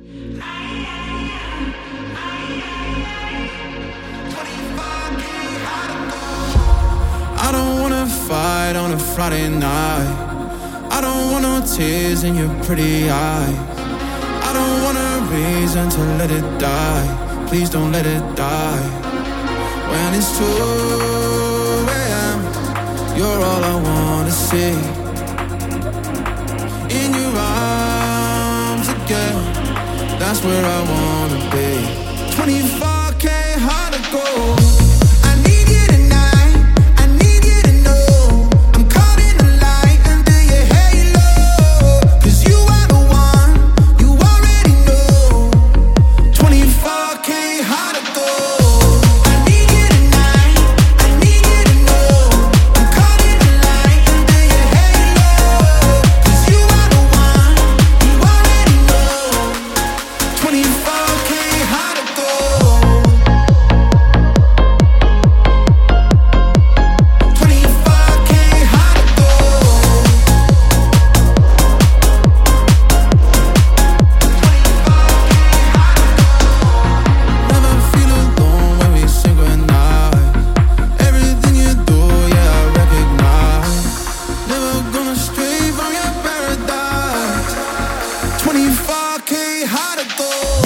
I don't wanna fight on a Friday night. I don't want no tears in your pretty eyes. I don't want a reason to let it die. Please don't let it die. When it's 2 a.m., you're all I wanna see. In your arms again, that's where I wanna be. 24K hard to go. How to go.